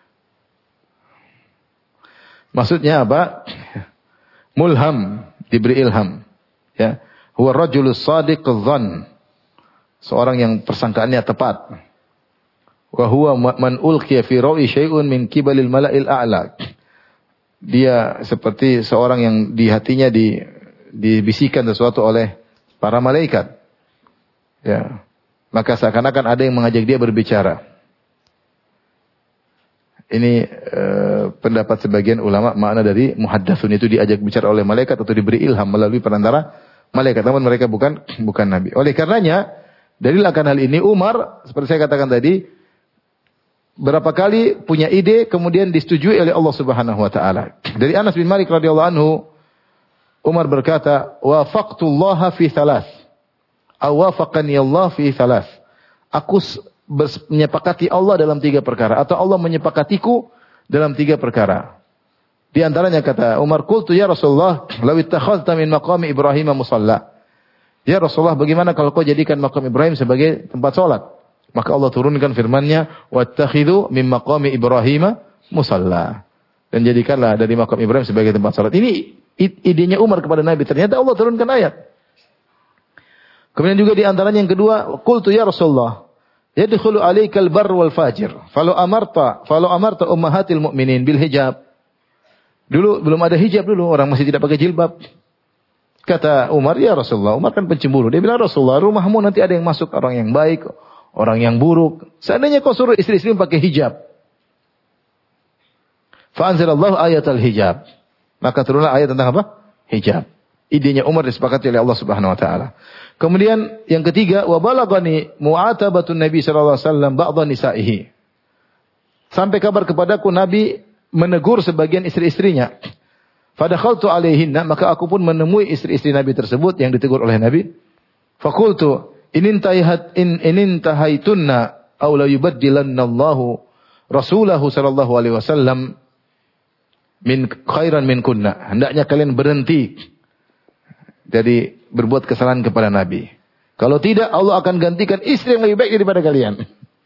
Maksudnya apa? Mulham, diberi ilham. Ya. Huwa rajulus sadiqudz dzann. Seorang yang persangkaannya tepat. Wa huwa man ulqiya fi rawi syai'un min kibalil mala'il a'la. Dia seperti seorang yang di hatinya dibisikkan sesuatu oleh para malaikat. Ya. Maka seakan-akan ada yang mengajak dia berbicara. Ini pendapat sebagian ulama, makna dari muhaddatsun itu diajak bicara oleh malaikat atau diberi ilham melalui perantara malaikat, namun mereka bukan nabi. Oleh karenanya, dalil akan hal ini Umar, seperti saya katakan tadi, berapa kali punya ide kemudian disetujui oleh Allah Subhanahu wa taala. Dari Anas bin Malik radhiyallahu anhu, Umar berkata, "Wafaqtullaha fi thalath." Aw wafaqani Allah fi thalath. Aku menyepakati Allah dalam 3 perkara, atau Allah menyepakatiku dalam 3 perkara. Di antaranya kata Umar, qultu ya Rasulullah, law ittakhadhta min maqami Ibrahim musalla. Ya Rasulullah, bagaimana kalau kau jadikan makam Ibrahim sebagai tempat salat? Maka Allah turunkan firman-Nya, wattakhidhu min maqami Ibrahim musalla. Dan jadikanlah dari makam Ibrahim sebagai tempat salat. Ini idenya Umar kepada Nabi. Ternyata Allah turunkan ayat. Kemudian juga di antaranya yang kedua, qultu ya Rasulullah, yadkhulu alaikal barr wal fajir. Falau amarta ummahatil mu'minin bil hijab. Dulu belum ada hijab dulu, orang masih tidak pakai jilbab. Kata Umar, ya Rasulullah, Umar kan pencemburu. Dia bilang, Rasulullah, rumahmu nanti ada yang masuk, orang yang baik, orang yang buruk. Seandainya kau suruh istri-istri pakai hijab. Fa anzalallahu ayatal hijab. Maka turunlah ayat tentang apa? Hijab. Idenya Umar disepakati oleh Allah Subhanahu wa taala. Kemudian yang ketiga, wa balagani mu'atabatun Nabi sallallahu alaihi wasallam ba'dha nisa'ihi. Sampai kabar kepadaku Nabi menegur sebagian istri-istrinya. Fadakhaltu alaihinna, maka aku pun menemui istri-istri Nabi tersebut yang ditegur oleh Nabi. Faqultu inintahaitunna aw la yubaddilannallahu rasulahu sallallahu alaihi wasallam min khairan minkunna. Hendaknya kalian berhenti dari berbuat kesalahan kepada Nabi. Kalau tidak, Allah akan gantikan istri yang lebih baik daripada kalian.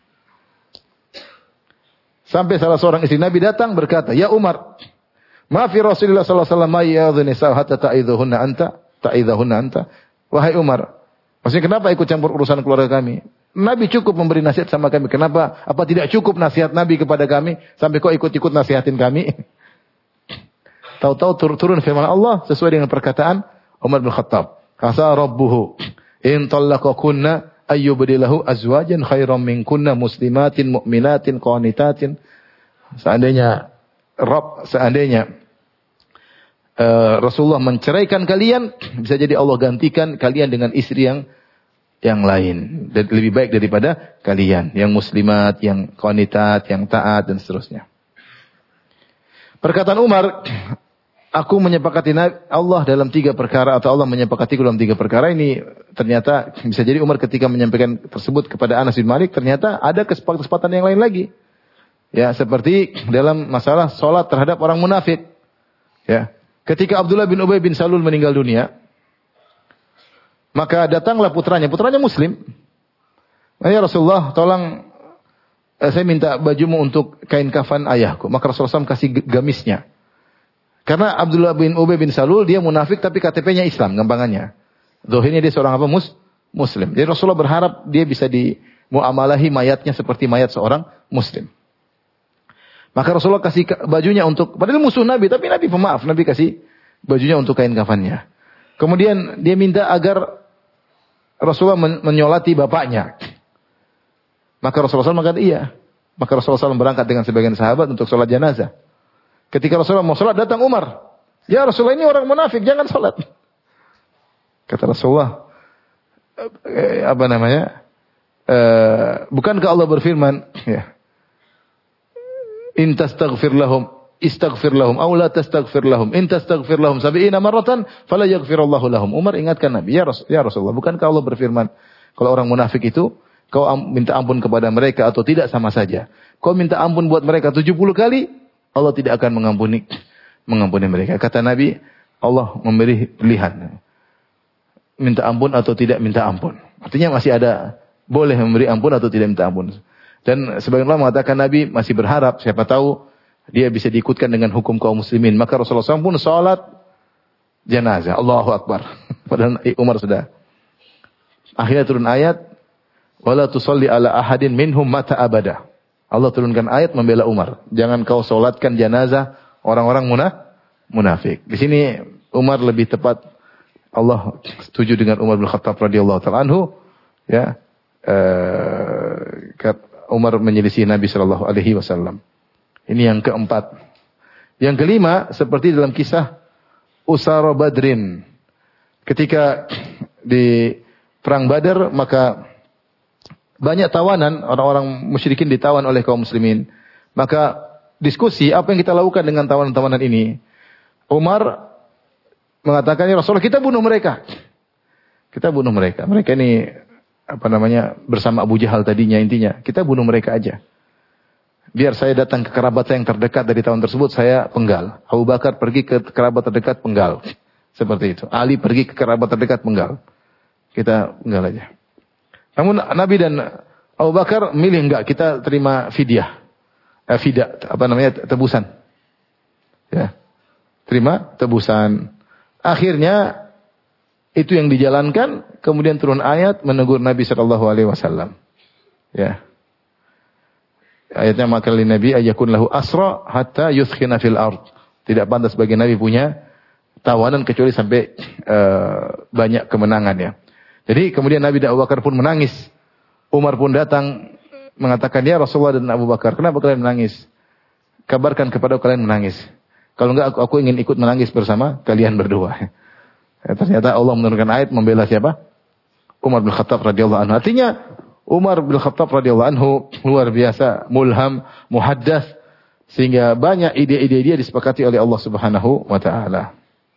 Sampai salah seorang istri Nabi datang berkata, ya Umar, maafi Rasulullah sallallahu alaihi wasallam ya'dhu nisa hatta ta'idhuhunna anta. Wahai Umar, maksudnya kenapa ikut campur urusan keluarga kami? Nabi cukup memberi nasihat sama kami. Kenapa? Apa tidak cukup nasihat Nabi kepada kami sampai kau ikut-ikut nasihatin kami? Tahu-tahu turun firman Allah sesuai dengan perkataan Umar bin Khattab. Asa rabbuhu in talaqakunna ayyubdilahu azwajan khairam minkunna muslimatin mu'minatin qanitatin. Seandainya Rasulullah menceraikan kalian, bisa jadi Allah gantikan kalian dengan istri yang yang lain. Dan lebih baik daripada kalian. Yang muslimat, yang qanitat, yang taat, dan seterusnya. Perkataan Umar, aku menyepakati Allah dalam 3 perkara, atau Allah menyepakatiku dalam 3 perkara ini, ternyata bisa jadi Umar ketika menyampaikan tersebut kepada Anas bin Malik, ternyata ada kesepakatan yang lain lagi. Ya, seperti dalam masalah salat terhadap orang munafik. Ya. Ketika Abdullah bin Ubay bin Salul meninggal dunia, maka datanglah putranya muslim. Ya Rasulullah, tolong saya minta bajumu untuk kain kafan ayahku. Maka Rasulullah SAW kasih gamisnya. Karena Abdullah bin Ubay bin Salul dia munafik tapi KTP-nya Islam, gampangannya. Zahirnya dia seorang apa? Muslim. Jadi Rasulullah berharap dia bisa dimuamalahi mayatnya seperti mayat seorang muslim. Maka Rasulullah kasih bajunya untuk, padahal musuh Nabi, tapi Nabi pemaaf. Nabi kasih bajunya untuk kain kafannya. Kemudian dia minta agar Rasulullah menyolati bapaknya. Maka Rasulullah SAW mengatakan iya. Maka Rasulullah SAW berangkat dengan sebagian sahabat untuk sholat jenazah. Ketika Rasulullah mau sholat, datang Umar. Ya Rasulullah, ini orang munafik, jangan sholat. Kata Rasulullah, bukankah Allah berfirman, ya, in tastaghfir lahum istaghfir lahum aw la tastaghfir lahum in tastaghfir lahum 70 marratan fala yaghfirullahu lahum. Umar ingatkan Nabi, ya Rasulullah, bukankah Allah berfirman kalau orang munafik itu kau minta ampun kepada mereka atau tidak sama saja. Kau minta ampun buat mereka 70 kali, Allah tidak akan mengampuni mereka. Kata Nabi, Allah memberi pilihan. Minta ampun atau tidak minta ampun. Artinya masih ada boleh memberi ampun atau tidak minta ampun. Dan sebagian ulama mengatakan Nabi masih berharap, siapa tahu dia bisa diikutkan dengan hukum kaum muslimin. Maka Rasulullah SAW pun salat jenazah. Allahu Akbar. Padahal Umar sudah. Akhirnya turun ayat, wala tusalli ala ahadin minhum mata abada. Allah turunkan ayat membela Umar. Jangan kau salatkan jenazah orang-orang munafik. Di sini Umar lebih tepat, Allah setuju dengan Umar bin Khattab radhiyallahu ta'ala anhu, ya. Umar menyelisih Nabi sallallahu alaihi wasallam. Ini yang keempat. Yang kelima, seperti dalam kisah Usara Badrin. Ketika di perang Badar, maka banyak tawanan, orang-orang musyrikin ditawan oleh kaum muslimin. Maka diskusi, apa yang kita lakukan dengan tawanan-tawanan ini? Umar mengatakan, ya Rasulullah, kita bunuh mereka. Kita bunuh mereka. Mereka ini bersama Abu Jahal tadinya, intinya kita bunuh mereka aja. Biar saya datang ke kerabat saya yang terdekat dari tahun tersebut, saya penggal. Abu Bakar pergi ke kerabat terdekat, penggal. Seperti itu. Ali pergi ke kerabat terdekat, penggal. Kita penggal aja. Namun Nabi dan Abu Bakar milih enggak, kita terima fidyah. Tebusan. Ya. Terima tebusan. Akhirnya itu yang dijalankan, kemudian turun ayat menegur Nabi sallallahu alaihi wasallam. Ya. Ayatnya, maka lin nabi ayyakun lahu asra hatta yuthkhina fil ard. Tidak pantas bagi Nabi punya tawanan kecuali sampai banyak kemenangan, ya. Jadi kemudian Nabi dan Abu Bakar pun menangis. Umar pun datang mengatakan, ya Rasulullah dan Abu Bakar, kenapa kalian menangis? Kabarkan kepada kalian menangis. Kalau enggak aku ingin ikut menangis bersama kalian berdua. Ya, ternyata Allah menurunkan ayat membela siapa? Umar bin Khattab radhiyallahu anhu. Artinya Umar bin Khattab radhiyallahu anhu luar biasa, mulham, muhaddas, sehingga banyak ide-ide dia disepakati oleh Allah Subhanahu wa taala.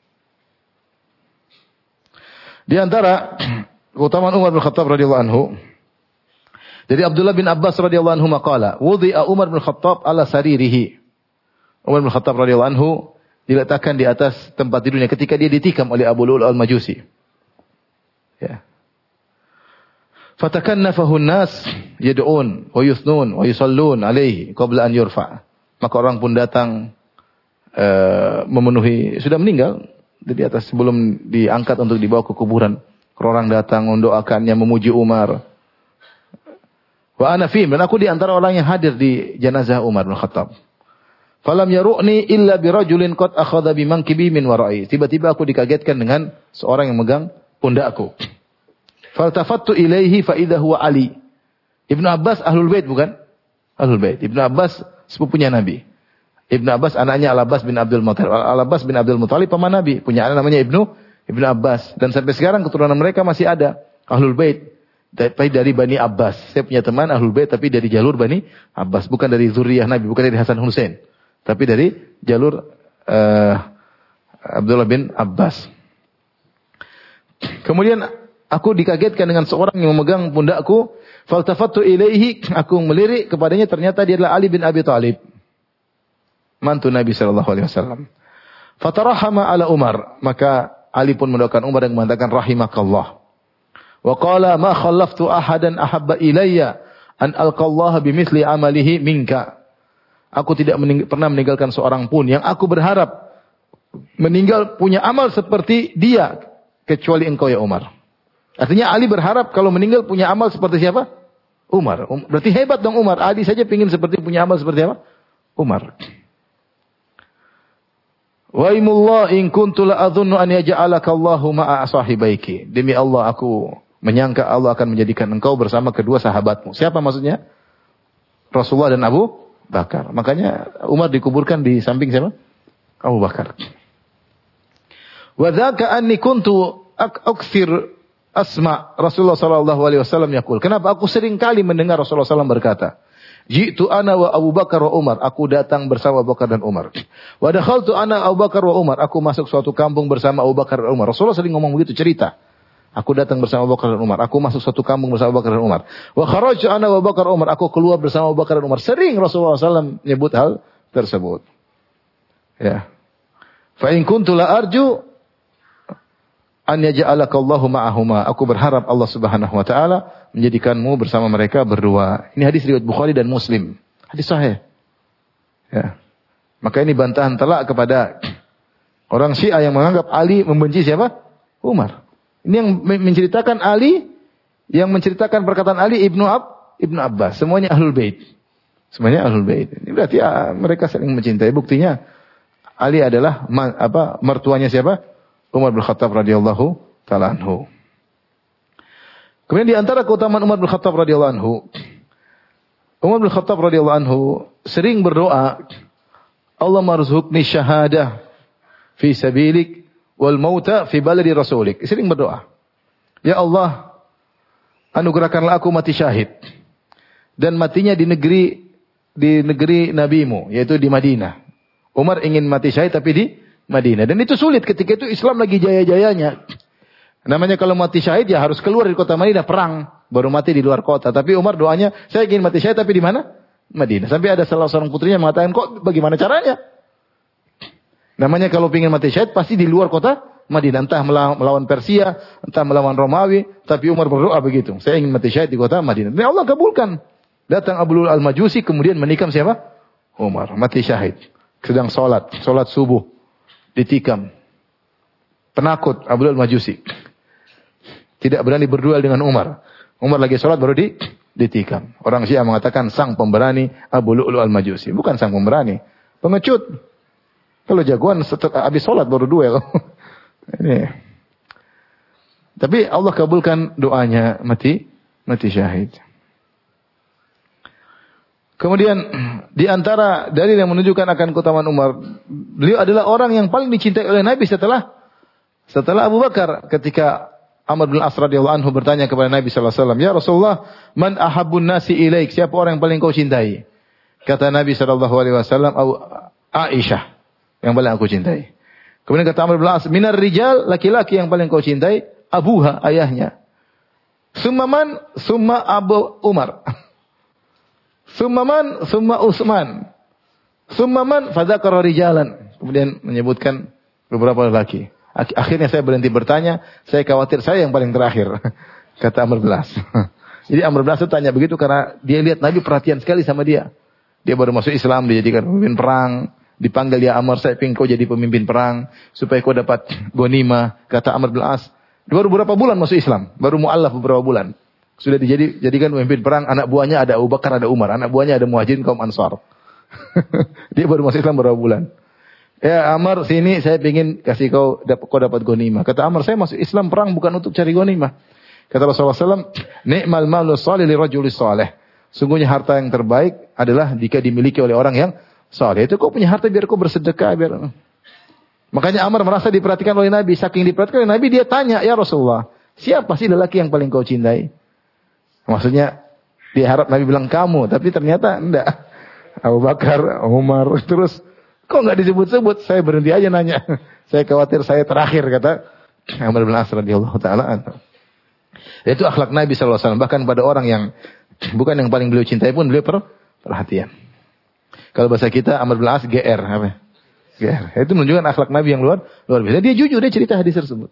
Di antara keutamaan Umar bin Khattab radhiyallahu anhu, dari Abdullah bin Abbas radhiyallahu anhu maqala, wudi'a Umar bin Khattab ala saririhi. Umar bin Khattab radhiyallahu anhu diletakkan di atas tempat tidurnya ketika dia ditikam oleh Abu Lu'lu' al-Majusi. Ya. Fatakannafahu an-nas yad'un wa yuthnun wa yusallun alaihi qabla an yurfa. Maka orang pun datang memenuhi, sudah meninggal di atas sebelum diangkat untuk dibawa ke kuburan. Orang datang mendoakannya, memuji Umar. Wa ana fihim, dan aku di antara orang yang hadir di jenazah Umar bin Khattab. Falam yaru'ni illa birajulin qad akhadha bimankibi min wara'i. Tiba-tiba aku dikagetkan dengan seorang yang megang pundakku. Faltafattu ilaihi fa idza huwa Ali. Ibnu Abbas Ahlul Bait bukan? Ahlul Bait. Ibnu Abbas sepupunya Nabi. Ibnu Abbas anaknya Al-Abbas bin Abdul Muthalib. Al-Abbas bin Abdul Muthalib paman Nabi, punya anak namanya Ibnu Abbas, dan sampai sekarang keturunan mereka masih ada Ahlul Bait. Tapi dari Bani Abbas. Saya punya teman Ahlul Bait tapi dari jalur Bani Abbas, bukan dari zuriyah Nabi, bukan dari Hasan Hussein, tapi dari jalur Abdullah bin Abbas. Kemudian aku dikagetkan dengan seorang yang memegang pundakku. Faltafattu ilaihi, aku melirik kepadanya, ternyata dia adalah Ali bin Abi Thalib, mantu Nabi sallallahu alaihi wasallam. Fatarahama ala Umar, maka Ali pun mendoakan Umar dan mengatakan rahimakallah. Wa qala ma khallaftu ahadan ahabba ilayya an alqallaha bimithli amalihi minka. Aku tidak pernah meninggalkan seorang pun yang aku berharap meninggal punya amal seperti dia kecuali engkau ya Umar. Artinya Ali berharap kalau meninggal punya amal seperti siapa? Umar. Berarti hebat dong Umar. Ali saja ingin seperti punya amal seperti apa? Umar. Wa imullah in kuntu la adhunnu an yaj'alaka Allahu ma'a sahibaiki. Demi Allah aku menyangka Allah akan menjadikan engkau bersama kedua sahabatmu. Siapa maksudnya? Rasulullah dan Abu Bakar. Makanya Umar dikuburkan di samping siapa? Abu Bakar. Wa dzaka anni kuntu aktsir asma Rasulullah sallallahu alaihi wasallam yaqul. Kenapa aku sering kali mendengar Rasulullah sallallahu berkata, "Ji'tu ana wa Abu Bakar wa Umar." Aku datang bersama Abu Bakar dan Umar. Wa dakhaltu ana Abu Bakar wa Umar. Aku masuk suatu kampung bersama Abu Bakar dan Umar. Rasulullah sering ngomong begitu, cerita. Aku datang bersama Abu Bakar dan Umar. Aku masuk suatu kampung bersama Abu Bakar dan Umar. Wa kharajtu ana wa Abu Bakar Umar. Aku keluar bersama Abu Bakar dan Umar. Sering Rasulullah SAW menyebut hal tersebut. Ya. Fa in kuntu la arju an yaj'alaka Allahu ma'ahuma. Aku berharap Allah Subhanahu wa taala menjadikanmu bersama mereka berdua. Ini hadis riwayat Bukhari dan Muslim. Hadis sahih. Ya. Maka ini bantahan telak kepada orang Syiah yang menganggap Ali membenci siapa? Umar. Ini yang menceritakan Ali, yang menceritakan perkataan Ali Ibnu Abbas. Semuanya Ahlul Bait. Semuanya Ahlul Bait. Ini berarti mereka saling mencintai. Buktinya Ali adalah mertuanya siapa? Umar bin Khattab radhiyallahu taala anhu. Kemudian di antara keutamaan Umar bin Khattab radhiyallahu anhu, Umar bin Khattab radhiyallahu anhu sering berdoa, Allah marzuqni syahadah fi sabilik wal mauta fi baladi rasulik. Sering berdoa, ya Allah, anugerahkanlah aku mati syahid dan matinya di negeri nabimu, yaitu di Madinah. Umar ingin mati syahid tapi di Madinah, dan itu sulit ketika itu Islam lagi jaya-jayanya. Namanya kalau mati syahid ya harus keluar dari kota Madinah perang, baru mati di luar kota. Tapi Umar doanya, saya ingin mati syahid tapi di mana? Madinah. Sampai ada salah seorang putrinya mengatakan, kok bagaimana caranya? Namanya kalau ingin mati syahid pasti di luar kota Madinah, entah melawan Persia, entah melawan Romawi, tapi Umar berdoa begitu. Saya ingin mati syahid di kota Madinah. Dan Allah kabulkan. Datang Abu Lu'lu'at al-Majusi kemudian menikam siapa? Umar, mati syahid. Sedang salat subuh. Ditikam. Penakut Abu Lu'lu'at al-Majusi. Tidak berani berduel dengan Umar. Umar lagi salat baru ditikam. Orang Syiah mengatakan sang pemberani Abu Lu'lu'at al-Majusi. Bukan sang pemberani, pengecut. Kalau jagoan habis salat baru duel. Ini. Tapi Allah kabulkan doanya mati syahid. Kemudian di antara dalil yang menunjukkan akan keutamaan Umar, beliau adalah orang yang paling dicintai oleh Nabi setelah Abu Bakar. Ketika Amr bin As radhiyallahu anhu bertanya kepada Nabi sallallahu alaihi wasallam, "Ya Rasulullah, man ahabbun nasi ilaik?" Siapa orang yang paling kau cintai? Kata Nabi sallallahu alaihi wasallam, "Aisyah, yang paling aku cintai." Kemudian kata Amr bin As, "Minar rijal, laki-laki yang paling kau cintai, abuha, ayahnya. Summa man? Summa Abu Umar. Summa man? Summa Utsman. Summa man?" Fadzakara rijalan. Kemudian menyebutkan beberapa lelaki. Akhirnya saya berhenti bertanya, saya khawatir saya yang paling terakhir. Kata Amr bin As. Jadi Amr bin As tanya begitu karena dia lihat Nabi perhatian sekali sama dia. Dia baru masuk Islam, dijadikan pemimpin perang. Dipanggil dia Amr, saya ingin kau jadi pemimpin perang supaya kau dapat ghanimah. Kata Amr bin As, baru beberapa bulan masuk Islam, baru mu'allaf beberapa bulan. Sudah dijadikan pemimpin perang, anak buahnya ada Abu Bakar, ada Umar, anak buahnya ada Muhajirin kaum Ansar. Dia baru masuk Islam beberapa bulan. Ya Amr, sini saya ingin kasih kau dapat ghanimah. Kata Amr, saya masuk Islam perang bukan untuk cari ghanimah. Kata Rasulullah SAW, ni'mal malu salih li rajulis salih. Sungguhnya harta yang terbaik adalah jika dimiliki oleh orang yang saleh. Itu kau punya harta biar kau bersedekah. Makanya Amr merasa diperhatikan oleh Nabi. Saking diperhatikan oleh Nabi, dia tanya, "Ya Rasulullah, siapa sih lelaki yang paling kau cintai?" Maksudnya dia harap Nabi bilang kamu, tapi ternyata enggak. Abu Bakar, Umar, terus kok enggak disebut-sebut? Saya berhenti aja nanya. Saya khawatir saya terakhir, kata Amr bin As radhiyallahu taala anhu. Itu akhlak Nabi sallallahu alaihi wasallam, bahkan pada orang yang bukan yang paling beliau cintai pun beliau perhatian. Kalau bahasa kita Amr bin As GR apa? GR. Itu menunjukkan akhlak Nabi yang luar biasa. Dia jujur, dia cerita hadis tersebut.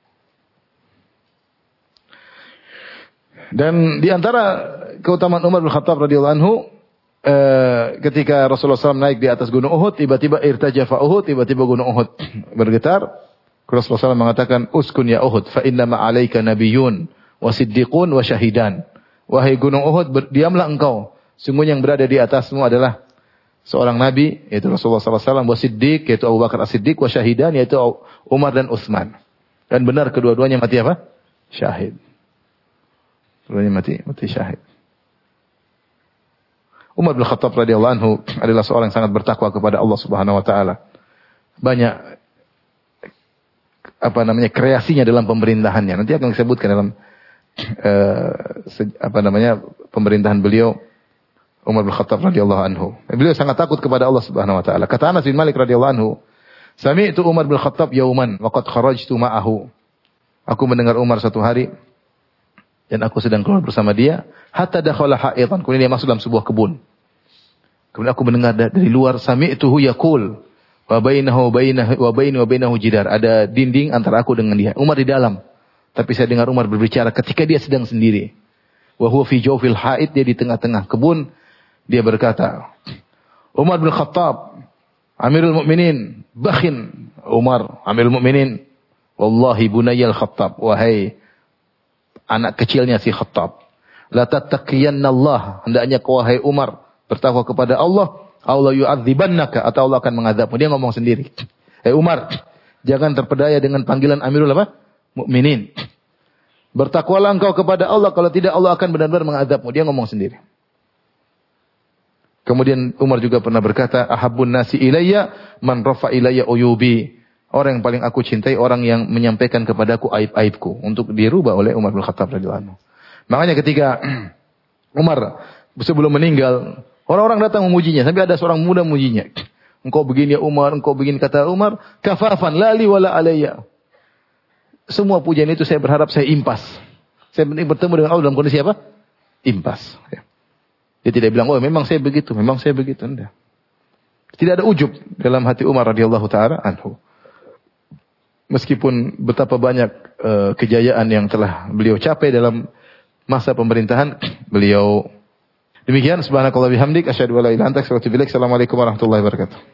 Dan di antara keutamaan Umar bin Khattab radhiyallahu anhu, ketika Rasulullah SAW naik di atas gunung Uhud, tiba-tiba irtajafa Uhud, tiba-tiba gunung Uhud bergetar. Rasulullah SAW mengatakan, uskun ya Uhud, fa inna ma'alaika nabiyyun wa siddiqun wa syahidan. Wahai gunung Uhud, diamlah engkau. Sungguhnya yang berada di atasmu adalah seorang nabi, yaitu Rasulullah SAW, wa siddiq, yaitu Abu Bakar as-Siddiq, wa syahidan, yaitu Umar dan Utsman. Dan benar kedua-duanya mati apa? Syahid. Keduanya mati syahid. Umar bin Khattab radhiyallahu anhu adalah seorang yang sangat bertakwa kepada Allah Subhanahu wa taala. Banyak kreasinya dalam pemerintahannya. Nanti akan disebutkan dalam pemerintahan beliau Umar bin Khattab radhiyallahu anhu. Beliau sangat takut kepada Allah Subhanahu wa taala. Kata Anas bin Malik radhiyallahu anhu, "Sami'tu Umar bin Khattab yauman wa qad kharajtu ma'ahu." Aku mendengar Umar satu hari dan aku sedang keluar bersama dia, hatta dakhala ha'itan, kemudian dia masuk dalam sebuah kebun. Kemudian aku mendengar dari luar, sami'tuhu yaqul wa bainahu wa bainahu jidar. Ada dinding antara aku dengan dia. Umar di dalam. Tapi saya dengar Umar berbicara ketika dia sedang sendiri. Wa huwa fi jawfil ha'id, dia di tengah-tengah kebun. Dia berkata, Umar bin Khattab, Amirul Mukminin, bakhin Umar, Amirul Mukminin, wallahi bunayyal Khattab, wahai anak kecilnya si Khattab. La tattaqiyanna Allah, hendaknya kau wahai Umar bertakwa kepada Allah, Allah yu'adzibannaka, atau Allah akan mengazabmu. Dia ngomong sendiri. Umar, jangan terpedaya dengan panggilan Amirul Mukminin. Bertakwalah engkau kepada Allah, kalau tidak Allah akan benar-benar mengazabmu. Dia ngomong sendiri. Kemudian Umar juga pernah berkata, ahabbun nasi ilayya man rafa ilayya uyubi. Orang yang paling aku cintai, orang yang menyampaikan kepadaku aib-aibku. Untuk dirubah oleh Umar bin Khattab radhiyallahu anhu. Makanya ketika Umar sebelum meninggal, orang-orang datang memujinya. Sampai ada seorang muda memujinya. Engkau begini ya Umar, engkau begini. Kata Umar, kafafan lali wala alayya. Semua pujian itu saya berharap saya impas. Saya bertemu dengan Allah dalam kondisi apa? Impas. Dia tidak bilang, oh memang saya begitu, memang saya begitu. Tidak. Tidak ada ujub dalam hati Umar radhiyallahu ta'ala anhu. Meskipun betapa banyak kejayaan yang telah beliau capai dalam masa pemerintahan beliau. Demikian, subhanakallah bihamdik, asyhadu an la ilaha illa anta astaghfiruka wa atubu ilaik. Assalamualaikum warahmatullahi wabarakatuh.